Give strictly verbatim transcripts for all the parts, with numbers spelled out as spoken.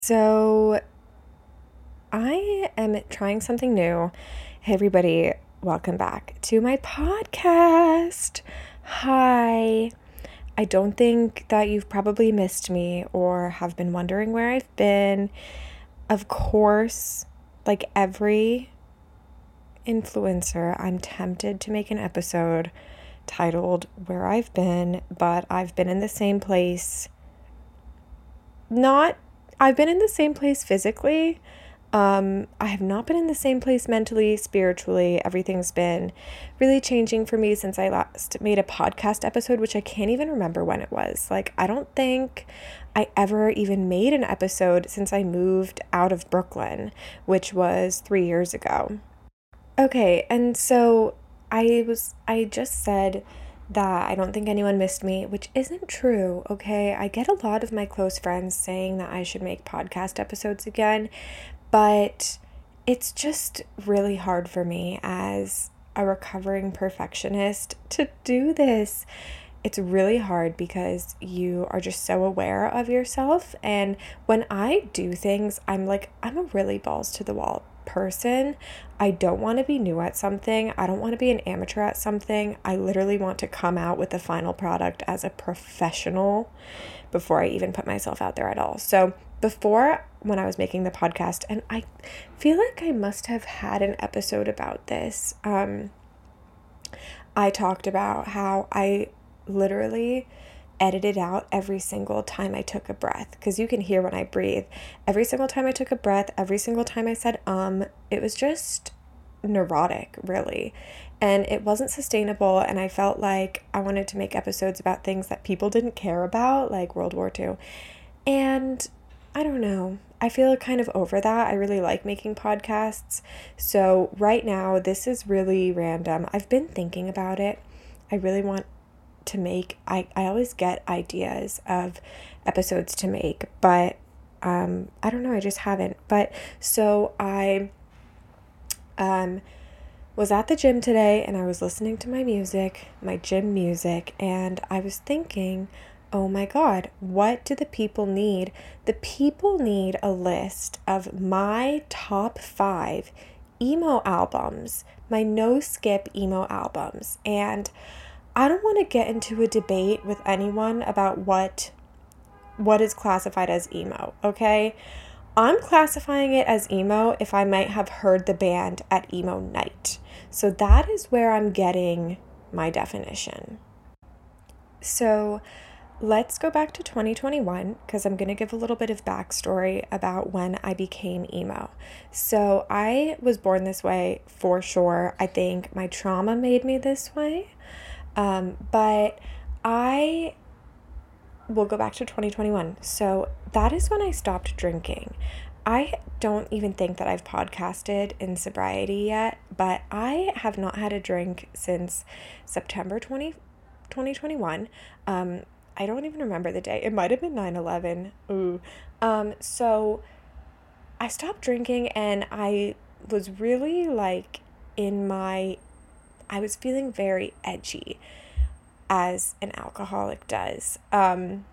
So, I am trying something new. Hey, everybody, welcome back to my podcast. Hi. I don't think that you've probably missed me or have been wondering where I've been. Of course, like every influencer, I'm tempted to make an episode titled Where I've Been, but I've been in the same place. Not, I've been in the same place physically. Um, I have not been in the same place mentally, spiritually. Everything's been really changing for me since I last made a podcast episode, which I can't even remember when it was. Like, I don't think I ever even made an episode since I moved out of Brooklyn, which was three years ago. Okay, and so I was, I just said that I don't think anyone missed me, which isn't true, okay? I get a lot of my close friends saying that I should make podcast episodes again, but it's just really hard for me as a recovering perfectionist to do this. It's really hard because you are just so aware of yourself. And when I do things, I'm like, I'm a really balls to the wall person. I don't want to be new at something. I don't want to be an amateur at something. I literally want to come out with the final product as a professional before I even put myself out there at all. So before, when I was making the podcast, and I feel like I must have had an episode about this, um, I talked about how I literally edited out every single time I took a breath, because you can hear when I breathe. Every single time I took a breath, every single time I said um, it was just neurotic, really. And it wasn't sustainable, and I felt like I wanted to make episodes about things that people didn't care about, like World War Two. And I don't know. I feel kind of over that. I really like making podcasts. So right now, this is really random. I've been thinking about it. I really want to make, I, I always get ideas of episodes to make, but um, I don't know. I just haven't. But so I um, was at the gym today and I was listening to my music, my gym music, and I was thinking, oh my God, what do the people need? The people need a list of my top five emo albums, my no skip emo albums. And I don't want to get into a debate with anyone about what what is classified as emo, okay? I'm classifying it as emo if I might have heard the band at emo night. So that is where I'm getting my definition. So let's go back to twenty twenty-one, because I'm going to give a little bit of backstory about when I became emo. So I was born this way for sure. I think my trauma made me this way. Um, but I will go back to twenty twenty-one. So that is when I stopped drinking. I don't even think that I've podcasted in sobriety yet, but I have not had a drink since September twentieth, twenty twenty-one. Um, I don't even remember the day. It might have been nine eleven. Ooh. Um, so I stopped drinking and I was really like in my, I was feeling very edgy, as an alcoholic does. Um,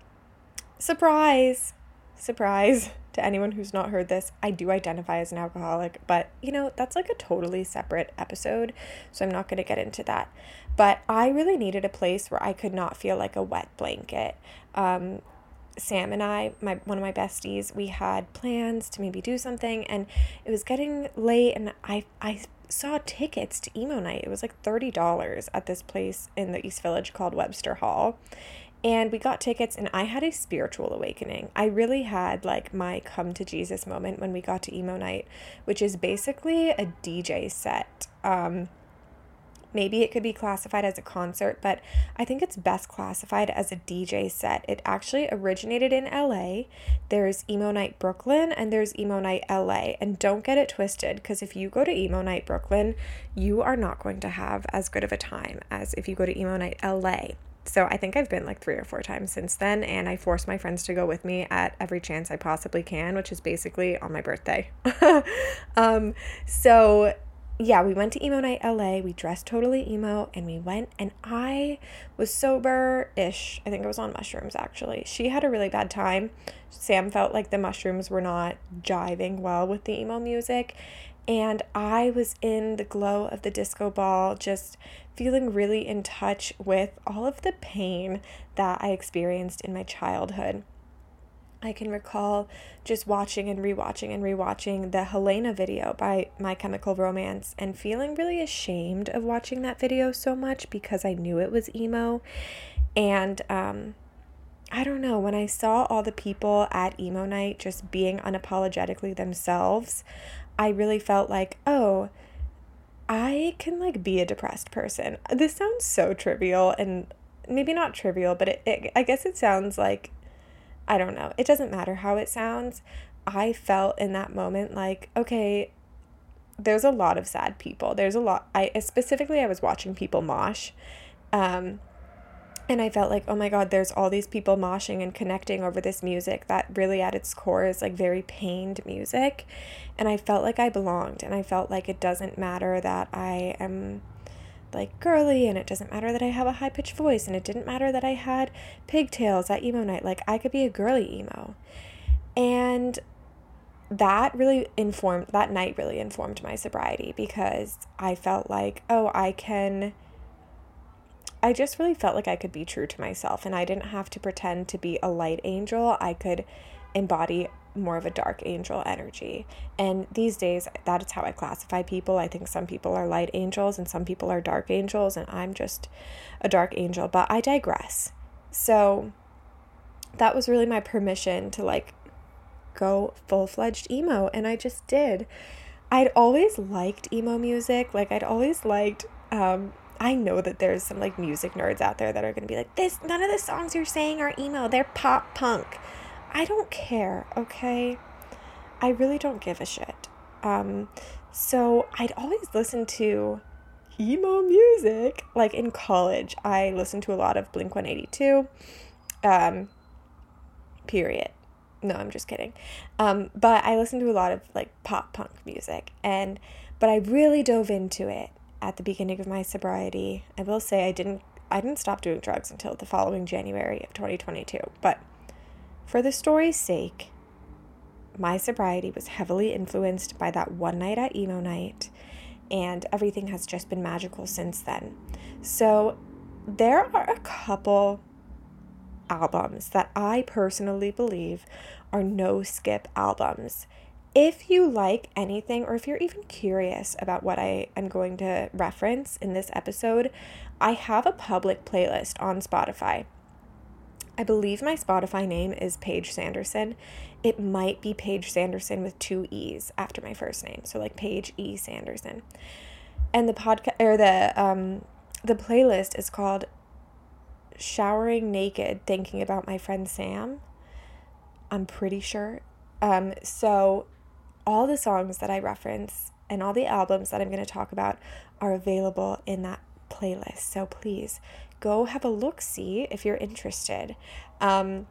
surprise, surprise to anyone who's not heard this. I do identify as an alcoholic, but you know, that's like a totally separate episode, so I'm not going to get into that. But I really needed a place where I could not feel like a wet blanket. Um, Sam and I, my one of my besties, we had plans to maybe do something, and it was getting late, and I I saw tickets to emo night. It was like thirty dollars at this place in the East Village called Webster Hall. And we got tickets, and I had a spiritual awakening. I really had like my come to Jesus moment when we got to emo night, which is basically a D J set. Um, maybe it could be classified as a concert, but I think it's best classified as a D J set. It actually originated in L A. There's Emo Night Brooklyn and there's Emo Night L A. And don't get it twisted, because if you go to Emo Night Brooklyn, you are not going to have as good of a time as if you go to Emo Night L A. So I think I've been like three or four times since then, and I force my friends to go with me at every chance I possibly can, which is basically on my birthday. um, so yeah, we went to Emo Night L A. We dressed totally emo and we went, and I was sober-ish. I think I was on mushrooms, actually. She had a really bad time. Sam felt like the mushrooms were not jiving well with the emo music. And I was in the glow of the disco ball, just feeling really in touch with all of the pain that I experienced in my childhood. I can recall just watching and rewatching and rewatching the Helena video by My Chemical Romance and feeling really ashamed of watching that video so much because I knew it was emo. And um, I don't know, when I saw all the people at Emo Night just being unapologetically themselves, I really felt like, oh, I can like be a depressed person. This sounds so trivial, and maybe not trivial, but it, it I guess it sounds like, I don't know. It doesn't matter how it sounds. I felt in that moment like, okay, there's a lot of sad people. There's a lot. I specifically, I was watching people mosh. Um, and I felt like, oh my God, there's all these people moshing and connecting over this music that really at its core is like very pained music. And I felt like I belonged. And I felt like it doesn't matter that I am like girly, and it doesn't matter that I have a high-pitched voice, and it didn't matter that I had pigtails at emo night. Like, I could be a girly emo. And that really informed, that night really informed my sobriety, because I felt like, oh, I can, I just really felt like I could be true to myself, and I didn't have to pretend to be a light angel. I could embody more of a dark angel energy. And these days, that is how I classify people. I think some people are light angels and some people are dark angels, and I'm just a dark angel, but I digress. So that was really my permission to like go full-fledged emo, and I just did. I'd always liked emo music. Like, I'd always liked, um, I know that there's some like music nerds out there that are going to be like, this, none of the songs you're saying are emo, they're pop punk. I don't care, okay? I really don't give a shit. Um, so I'd always listen to emo music. Like in college, I listened to a lot of Blink one eighty-two, um, period. No, I'm just kidding. Um, but I listened to a lot of like pop punk music, and, but I really dove into it at the beginning of my sobriety. I will say I didn't, I didn't stop doing drugs until the following January of twenty twenty-two, but for the story's sake, my sobriety was heavily influenced by that one night at Emo Night, and everything has just been magical since then. So there are a couple albums that I personally believe are no-skip albums. If you like anything, or if you're even curious about what I am going to reference in this episode, I have a public playlist on Spotify. I believe my Spotify name is Paige Sanderson. It might be Paige Sanderson with two E's after my first name. So like Paige E. Sanderson. And the podcast, or the um the playlist is called Showering Naked Thinking About My Friend Sam. I'm pretty sure. Um so all the songs that I reference and all the albums that I'm going to talk about are available in that playlist. So please go have a look-see if you're interested. Um,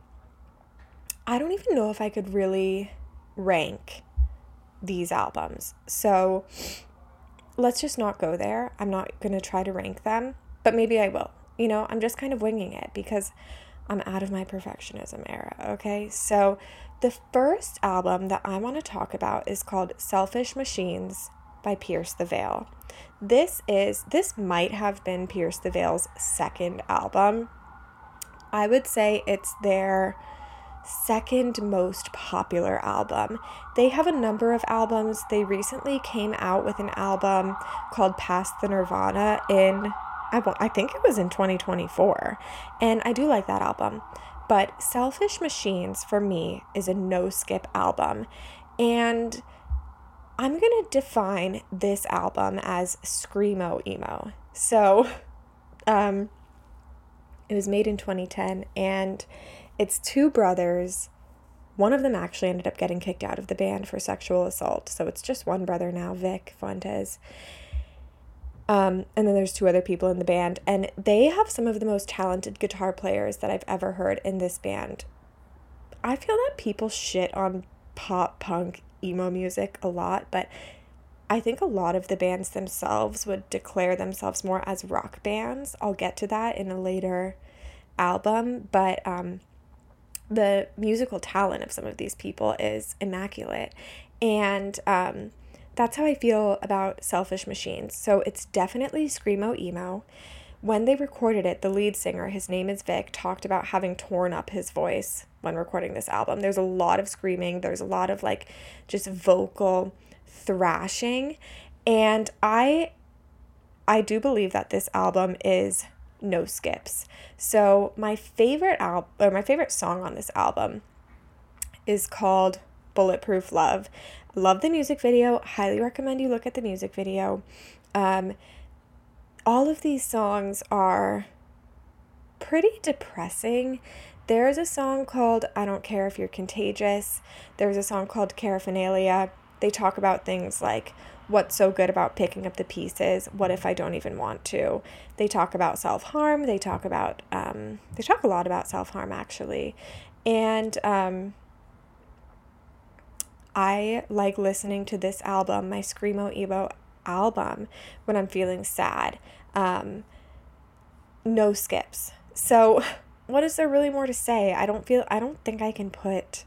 I don't even know if I could really rank these albums. So let's just not go there. I'm not going to try to rank them, but maybe I will. You know, I'm just kind of winging it because I'm out of my perfectionism era, okay? So the first album that I want to talk about is called Selfish Machines by Pierce the Veil. This is, this might have been Pierce the Veil's second album. I would say it's their second most popular album. They have a number of albums. They recently came out with an album called Past the Nirvana in, I, I think it was in twenty twenty-four. And I do like that album. But Selfish Machines, for me, is a no-skip album. And I'm going to define this album as screamo emo. So, um, it was made in twenty ten, and it's two brothers. One of them actually ended up getting kicked out of the band for sexual assault. So it's just one brother now, Vic Fuentes. Um, and then there's two other people in the band, and they have some of the most talented guitar players that I've ever heard in this band. I feel that people shit on pop punk emo music a lot, but I think a lot of the bands themselves would declare themselves more as rock bands. I'll get to that in a later album, but um, the musical talent of some of these people is immaculate. And um, that's how I feel about Selfish Machines. So it's definitely screamo emo. When they recorded it, the lead singer, his name is Vic, talked about having torn up his voice when recording this album. There's a lot of screaming. There's a lot of like just vocal thrashing. And I I do believe that this album is no skips. So my favorite album or my favorite song on this album is called Bulletproof Love. Love the music video. Highly recommend you look at the music video. Um, all of these songs are pretty depressing. There's a song called I Don't Care If You're Contagious. There's a song called Paraphernalia. They talk about things like what's so good about picking up the pieces, what if I don't even want to. They talk about self-harm. They talk about, um, they talk a lot about self-harm actually. And um, I like listening to this album, my Screamo Emo album, when I'm feeling sad. Um, no skips. So what is there really more to say? I don't feel, I don't think I can put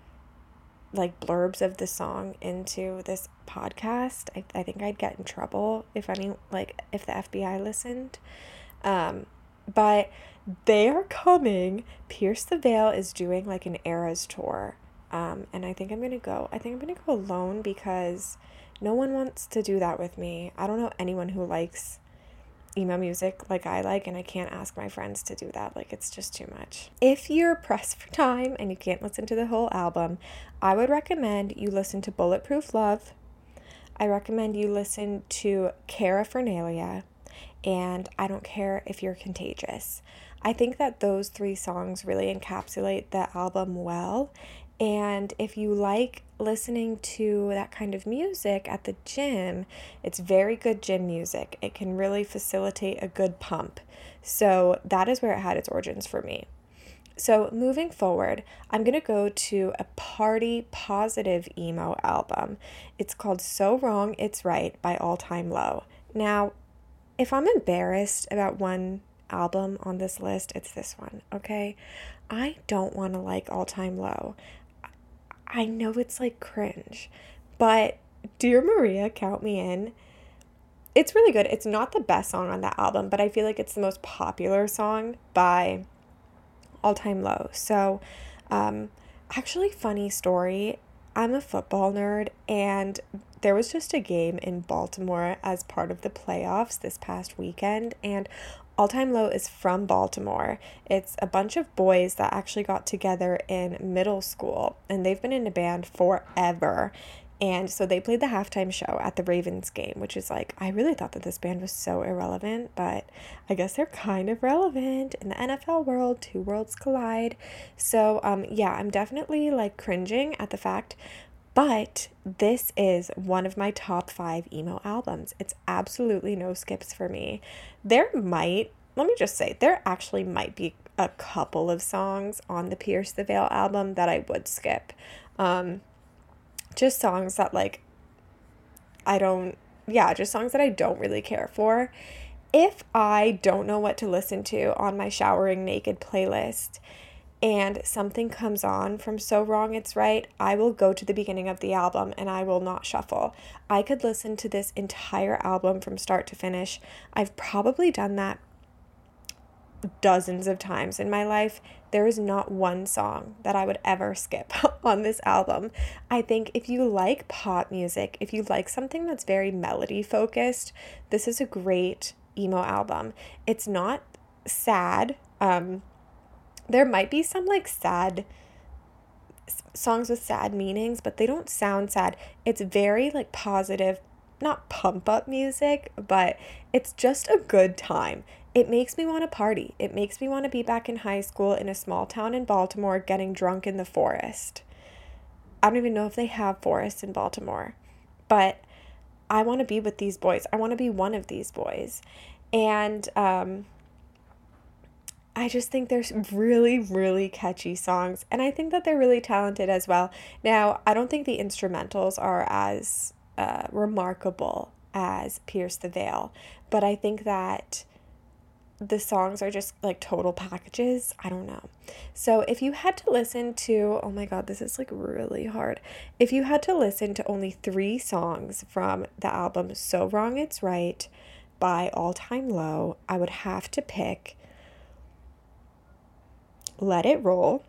like blurbs of the song into this podcast. I, I think I'd get in trouble if any, like if the F B I listened. Um, but they are coming. Pierce the Veil is doing like an Eras tour. Um, and I think I'm going to go. I think I'm going to go alone because no one wants to do that with me. I don't know anyone who likes emo music like I like, and I can't ask my friends to do that. Like, it's just too much. If you're pressed for time and you can't listen to the whole album, I would recommend you listen to Bulletproof Love. I recommend you listen to Paraphernalia, and I Don't Care If You're Contagious. I think that those three songs really encapsulate the album well. And if you like listening to that kind of music at the gym, it's very good gym music. It can really facilitate a good pump. So that is where it had its origins for me. So moving forward, I'm going to go to a party positive emo album. It's called So Wrong It's Right by All Time Low. Now, if I'm embarrassed about one album on this list, it's this one, okay? I don't want to like All Time Low. I know it's like cringe, but Dear Maria, Count Me In. It's really good. It's not the best song on that album, but I feel like it's the most popular song by All Time Low. So, um, actually, funny story. I'm a football nerd, and there was just a game in Baltimore as part of the playoffs this past weekend, and All Time Low is from Baltimore. It's a bunch of boys that actually got together in middle school, and they've been in a band forever. And so they played the halftime show at the Ravens game, which is like, I really thought that this band was so irrelevant, but I guess they're kind of relevant in the N F L world. Two worlds collide. So um, yeah, I'm definitely like cringing at the fact, but this is one of my top five emo albums. It's absolutely no skips for me. There might, let me just say, there actually might be a couple of songs on the Pierce the Veil album that I would skip. Um, just songs that like, I don't, yeah, just songs that I don't really care for. If I don't know what to listen to on my showering naked playlist, and something comes on from So Wrong It's Right, I will go to the beginning of the album and I will not shuffle. I could listen to this entire album from start to finish. I've probably done that dozens of times in my life. There is not one song that I would ever skip on this album. I think if you like pop music, if you like something that's very melody focused, this is a great emo album. It's not sad. Um, There might be some like sad songs with sad meanings, but they don't sound sad. It's very like positive, not pump up music, but it's just a good time. It makes me want to party. It makes me want to be back in high school in a small town in Baltimore getting drunk in the forest. I don't even know if they have forests in Baltimore, but I want to be with these boys. I want to be one of these boys. And, um, I just think there's really, really catchy songs, and I think that they're really talented as well. Now, I don't think the instrumentals are as uh, remarkable as Pierce the Veil. But I think that the songs are just like total packages. I don't know. So if you had to listen to, oh my God, this is like really hard. If you had to listen to only three songs from the album So Wrong It's Right by All Time Low, I would have to pick Let It Roll,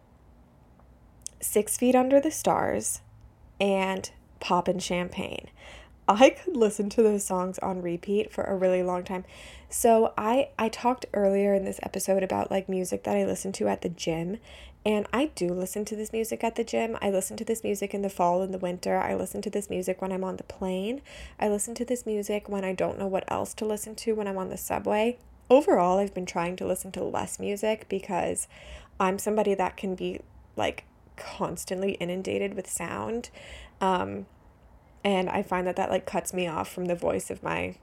Six Feet Under the Stars, and Poppin' Champagne. I could listen to those songs on repeat for a really long time. So I I talked earlier in this episode about like music that I listen to at the gym, and I do listen to this music at the gym. I listen to this music in the fall and the winter. I listen to this music when I'm on the plane. I listen to this music when I don't know what else to listen to when I'm on the subway. Overall, I've been trying to listen to less music because I'm somebody that can be like constantly inundated with sound. Um And I find that that like cuts me off from the voice of my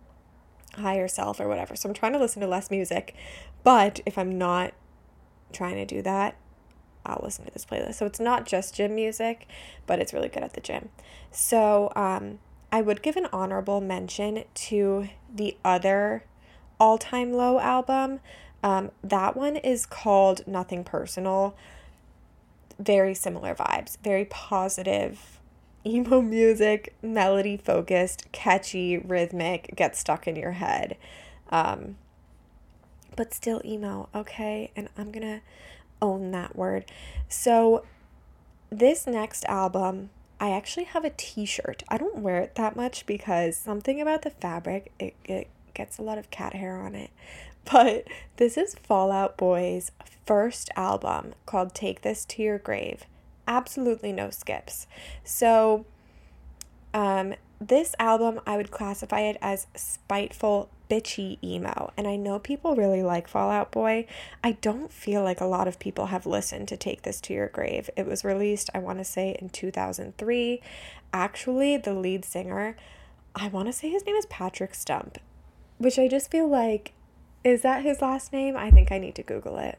higher self or whatever. So I'm trying to listen to less music. But if I'm not trying to do that, I'll listen to this playlist. So it's not just gym music, but it's really good at the gym. So um, I would give an honorable mention to the other All Time Low album. Um, that one is called Nothing Personal. Very similar vibes. Very positive emo music, melody focused, catchy, rhythmic, gets stuck in your head. Um, but still emo, okay? And I'm gonna own that word. So this next album, I actually have a t-shirt. I don't wear it that much because something about the fabric, it, it gets a lot of cat hair on it. But this is Fall Out Boy's first album called Take This to Your Grave. Absolutely no skips. So um, this album, I would classify it as spiteful, bitchy emo. And I know people really like Fall Out Boy. I don't feel like a lot of people have listened to Take This to Your Grave. It was released, I want to say, in two thousand three. Actually, the lead singer, I want to say his name is Patrick Stump, which I just feel like, is that his last name? I think I need to Google it.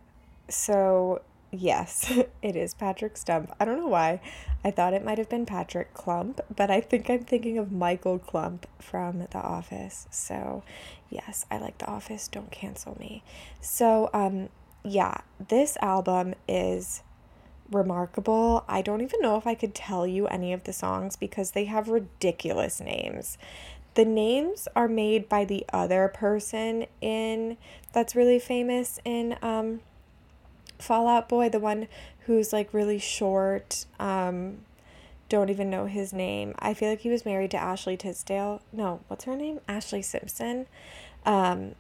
So yes, it is Patrick Stump. I don't know why. I thought it might have been Patrick Clump, but I think I'm thinking of Michael Clump from The Office. So yes, I like The Office. Don't cancel me. So um, yeah, this album is remarkable. I don't even know if I could tell you any of the songs because they have ridiculous names. The names are made by the other person in that's really famous in um Fall Out Boy, the one who's like really short. Um, don't even know his name. I feel like he was married to Ashley Tisdale. No, what's her name? Ashley Simpson. Um,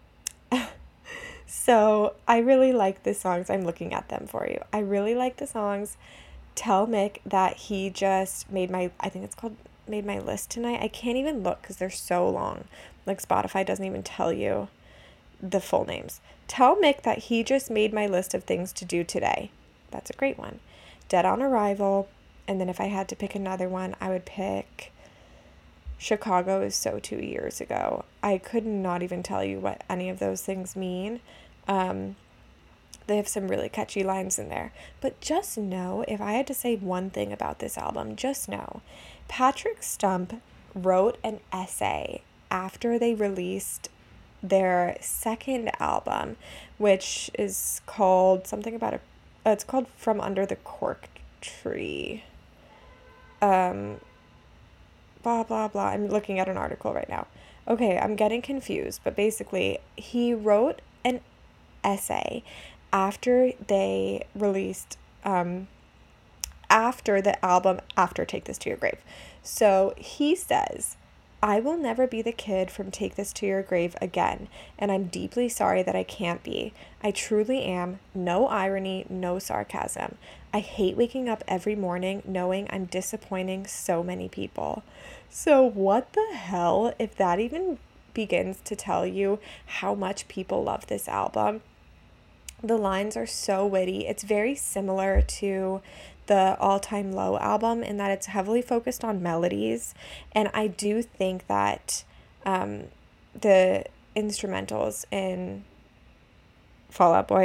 so I really like the songs. I'm looking at them for you. I really like the songs. Tell Mick that he just made my, I think it's called made my list tonight. I can't even look because they're so long. Like Spotify doesn't even tell you the full names. Tell Mick that he just made my list of things to do today. That's a great one. Dead on Arrival. And then if I had to pick another one, I would pick Chicago Is So Two Years Ago. I could not even tell you what any of those things mean. Um, they have some really catchy lines in there. But just know, if I had to say one thing about this album, just know, Patrick Stump wrote an essay after they released their second album, which is called something about a, uh, it's called From Under the Cork Tree. Um, blah, blah, blah. I'm looking at an article right now. Okay, I'm getting confused, but basically he wrote an essay after they released, um, after the album, after Take This to Your Grave. So he says, I will never be the kid from Take This to Your Grave again, and I'm deeply sorry that I can't be. I truly am. No irony, no sarcasm. I hate waking up every morning knowing I'm disappointing so many people. So what the hell, if that even begins to tell you how much people love this album? The lines are so witty. It's very similar to the All Time Low album in that it's heavily focused on melodies. And I do think that um, the instrumentals in Fall Out Boy are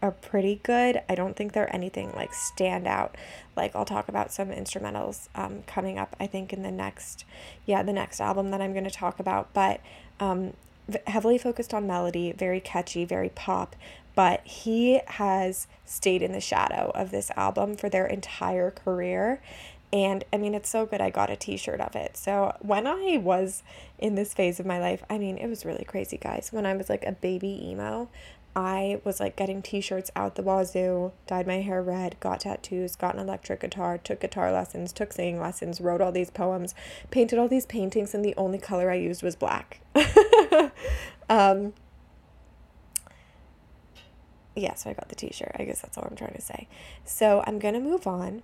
are pretty good. I don't think they're anything like stand out. Like I'll talk about some instrumentals um, coming up, I think in the next, yeah, the next album that I'm going to talk about, but um, heavily focused on melody, very catchy, very pop, but he has stayed in the shadow of this album for their entire career. And I mean, it's so good. I got a t-shirt of it. So when I was in this phase of my life, I mean, it was really crazy, guys. When I was like a baby emo, I was like getting t-shirts out the wazoo, dyed my hair red, got tattoos, got an electric guitar, took guitar lessons, took singing lessons, wrote all these poems, painted all these paintings, and the only color I used was black. um, yeah, so I got the t-shirt. I guess that's all I'm trying to say. So I'm going to move on.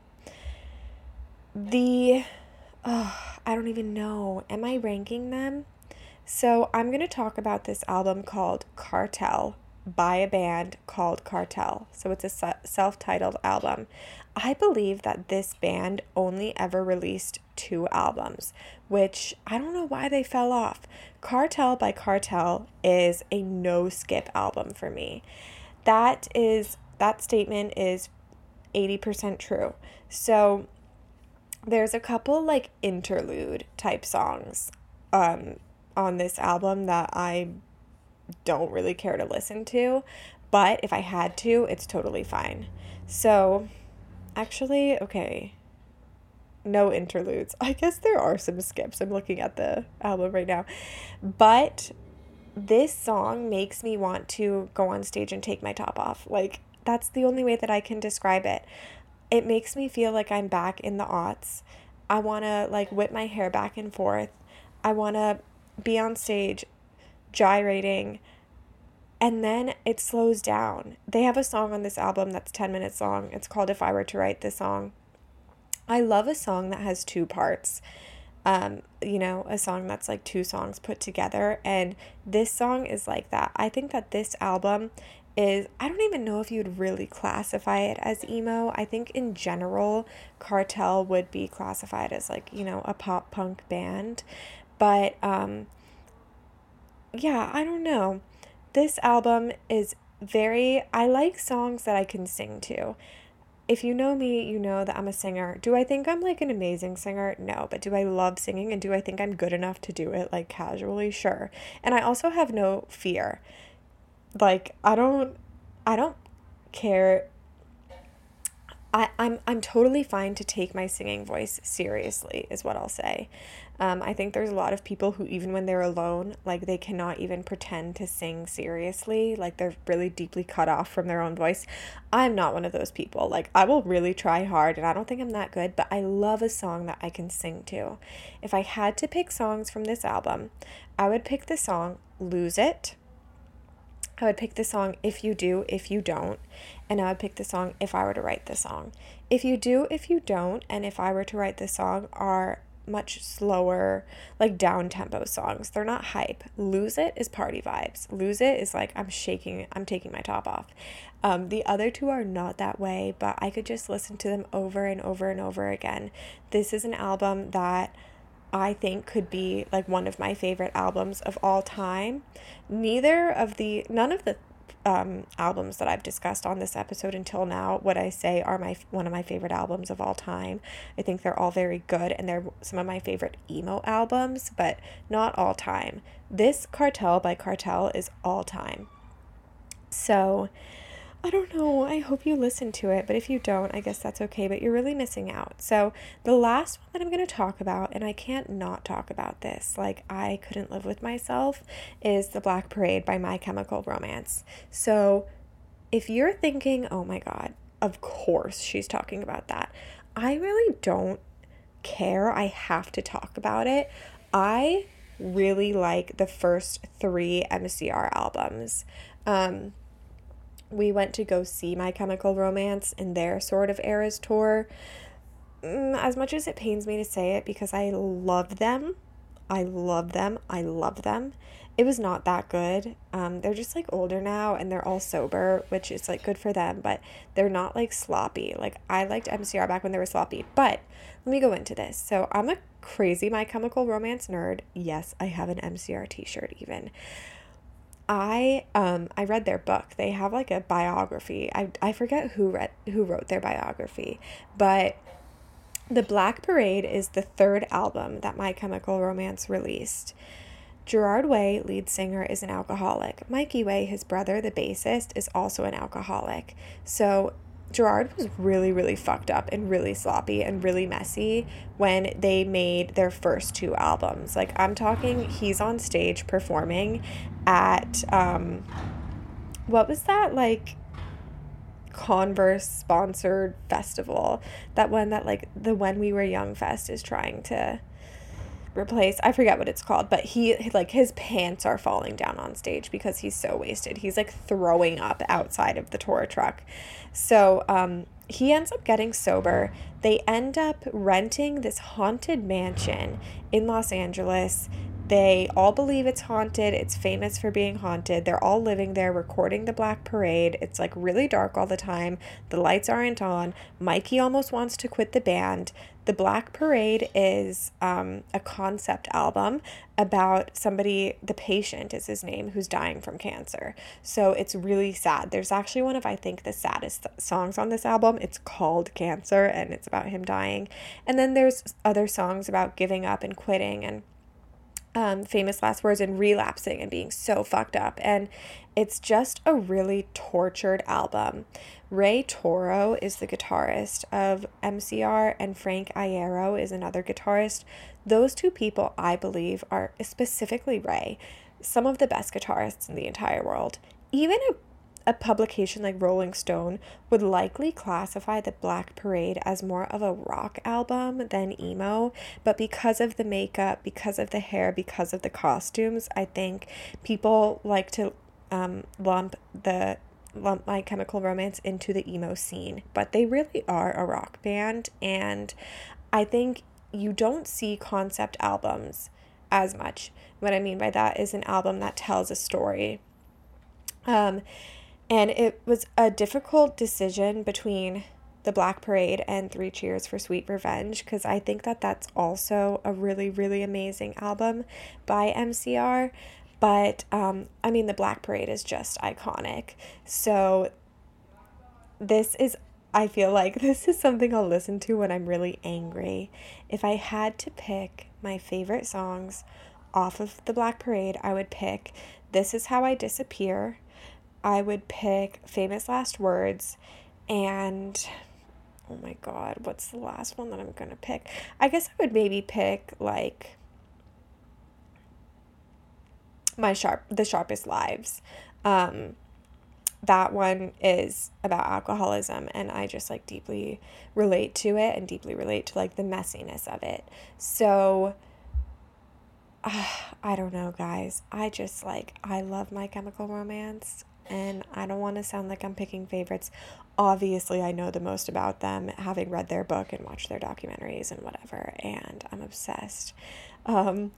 The, oh, I don't even know. Am I ranking them? So I'm going to talk about this album called Cartel by a band called Cartel. So it's a self-titled album. I believe that this band only ever released two albums, which I don't know why they fell off. Cartel by Cartel is a no-skip album for me. That is, that statement is eighty percent true. So there's a couple like interlude type songs um, on this album that I don't really care to listen to, but if I had to, it's totally fine. So actually, okay, no interludes. I guess there are some skips. I'm looking at the album right now, but this song makes me want to go on stage and take my top off. Like, that's the only way that I can describe it. It makes me feel like I'm back in the aughts. I want to like whip my hair back and forth. I want to be on stage gyrating, and then it slows down. They have a song on this album that's ten minutes long. It's called If I Were to Write This Song. I love a song that has two parts. Um, you know, a song that's like two songs put together, and this song is like that. I think that this album is, I don't even know if you'd really classify it as emo. I think in general, Cartel would be classified as like, you know, a pop punk band. But, um, yeah, I don't know. This album is very, I like songs that I can sing to. If you know me, you know that I'm a singer. Do I think I'm like an amazing singer? No, but do I love singing, and do I think I'm good enough to do it like casually? Sure. And I also have no fear. Like, I don't, I don't care. I, I'm, I'm totally fine to take my singing voice seriously, is what I'll say. Um, I think there's a lot of people who, even when they're alone, like, they cannot even pretend to sing seriously. Like, they're really deeply cut off from their own voice. I'm not one of those people. Like, I will really try hard, and I don't think I'm that good, but I love a song that I can sing to. If I had to pick songs from this album, I would pick the song Lose It. I would pick the song If You Do, If You Don't, and I would pick the song If I Were to Write This Song. If You Do, If You Don't, and If I Were to Write This Song are much slower, like down-tempo songs. They're not hype. Lose It is party vibes. Lose It is like, I'm shaking, I'm taking my top off. Um, the other two are not that way, but I could just listen to them over and over and over again. This is an album that I think could be like one of my favorite albums of all time. Neither of the, none of the um, albums that I've discussed on this episode until now would I say are my one of my favorite albums of all time. I think they're all very good, and they're some of my favorite emo albums, but not all time. This Cartel by Cartel is all time. So I don't know, I hope you listen to it, but if you don't, I guess that's okay, but you're really missing out. So the last one that I'm going to talk about, and I can't not talk about this, like I couldn't live with myself, is The Black Parade by My Chemical Romance. So if you're thinking, oh my God, of course she's talking about that, I really don't care. I have to talk about it. I really like the first three M C R albums. Um... We went to go see My Chemical Romance in their sort of Eras tour. As much as it pains me to say it, because I love them, I love them, I love them, it was not that good. Um, they're just like older now, and they're all sober, which is like good for them, but they're not like sloppy. Like, I liked M C R back when they were sloppy, but let me go into this. So I'm a crazy My Chemical Romance nerd. Yes, I have an M C R t-shirt even. I um I read their book. They have like a biography. I I forget who read who wrote their biography, but The Black Parade is the third album that My Chemical Romance released. Gerard Way, lead singer, is an alcoholic. Mikey Way, his brother, the bassist, is also an alcoholic. So Gerard was really, really fucked up and really sloppy and really messy when they made their first two albums. Like, I'm talking, he's on stage performing at, um, what was that, like, Converse sponsored festival? That one that, like, the When We Were Young Fest is trying to replace. I forget what it's called, but he, like, his pants are falling down on stage because he's so wasted. He's like throwing up outside of the tour truck. So um he ends up getting sober. They end up renting this haunted mansion in Los Angeles. They all believe it's haunted. It's famous for being haunted. They're all living there recording The Black Parade. It's like really dark all the time. The lights aren't on. Mikey almost wants to quit the band. The Black Parade is um, a concept album about somebody, The Patient is his name, who's dying from cancer. So it's really sad. There's actually one of, I think, the saddest songs on this album. It's called Cancer, and it's about him dying. And then there's other songs about giving up and quitting and Um, famous last words and relapsing and being so fucked up. And it's just a really tortured album. Ray Toro is the guitarist of M C R, and Frank Iero is another guitarist. Those two people, I believe, are, specifically Ray, some of the best guitarists in the entire world. Even a A publication like Rolling Stone would likely classify The Black Parade as more of a rock album than emo, but because of the makeup, because of the hair, because of the costumes, I think people like to um, lump the lump My Chemical Romance into the emo scene, but they really are a rock band, and I think you don't see concept albums as much. What I mean by that is an album that tells a story. Um, And it was a difficult decision between The Black Parade and Three Cheers for Sweet Revenge, because I think that that's also a really, really amazing album by M C R. But, um, I mean, The Black Parade is just iconic. So this is, I feel like this is something I'll listen to when I'm really angry. If I had to pick my favorite songs off of The Black Parade, I would pick This Is How I Disappear. I would pick Famous Last Words, and oh my god, what's the last one that I'm gonna pick? I guess I would maybe pick like my sharp the Sharpest Lives. Um that one is about alcoholism, and I just like deeply relate to it and deeply relate to like the messiness of it. So uh, I don't know, guys. I just like I love My Chemical Romance. And I don't want to sound like I'm picking favorites. Obviously, I know the most about them, having read their book and watched their documentaries and whatever, and I'm obsessed. Um,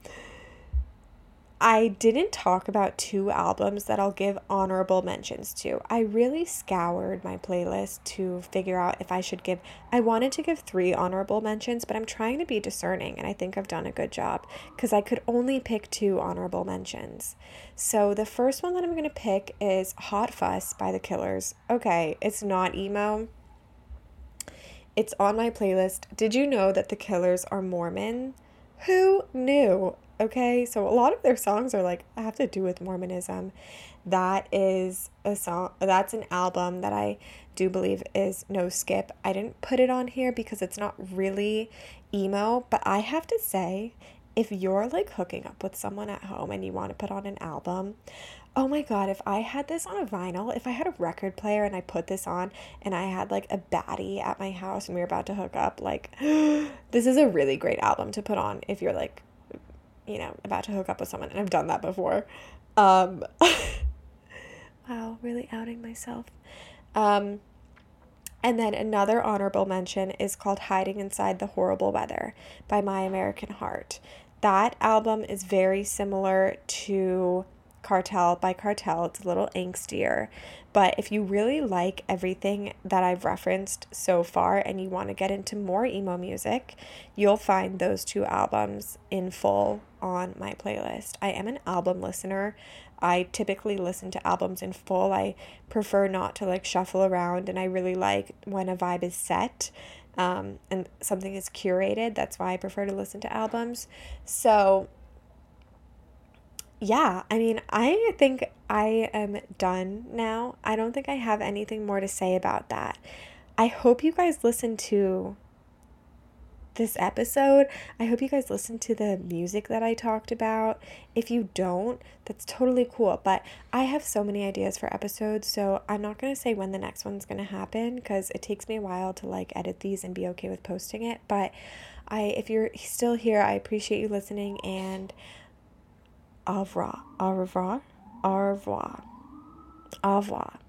I didn't talk about two albums that I'll give honorable mentions to. I really scoured my playlist to figure out if I should give... I wanted to give three honorable mentions, but I'm trying to be discerning, and I think I've done a good job, because I could only pick two honorable mentions. So the first one that I'm going to pick is Hot Fuss by The Killers. Okay, it's not emo. It's on my playlist. Did you know that The Killers are Mormon? Who knew? Okay, so a lot of their songs are like, I have to do with Mormonism. That is a song, that's an album that I do believe is no skip. I didn't put it on here because it's not really emo, but I have to say, if you're like hooking up with someone at home and you want to put on an album, oh my god, if I had this on a vinyl, if I had a record player and I put this on and I had like a baddie at my house and we were about to hook up, like, this is a really great album to put on if you're like, you know, about to hook up with someone, and I've done that before. Um, wow, really outing myself. Um, and then another honorable mention is called Hiding Inside the Horrible Weather by My American Heart. That album is very similar to Cartel by Cartel. It's a little angstier, but if you really like everything that I've referenced so far and you want to get into more emo music, you'll find those two albums in full on my playlist. I am an album listener. I typically listen to albums in full. I prefer not to like shuffle around, and I really like when a vibe is set um, and something is curated. That's why I prefer to listen to albums. So yeah, I mean, I think I am done now. I don't think I have anything more to say about that. I hope you guys listen to this episode. I hope you guys listen to the music that I talked about. If you don't, that's totally cool. But I have so many ideas for episodes, so I'm not going to say when the next one's going to happen because it takes me a while to like edit these and be okay with posting it. But I, if you're still here, I appreciate you listening, and au revoir, au revoir, au revoir, au revoir.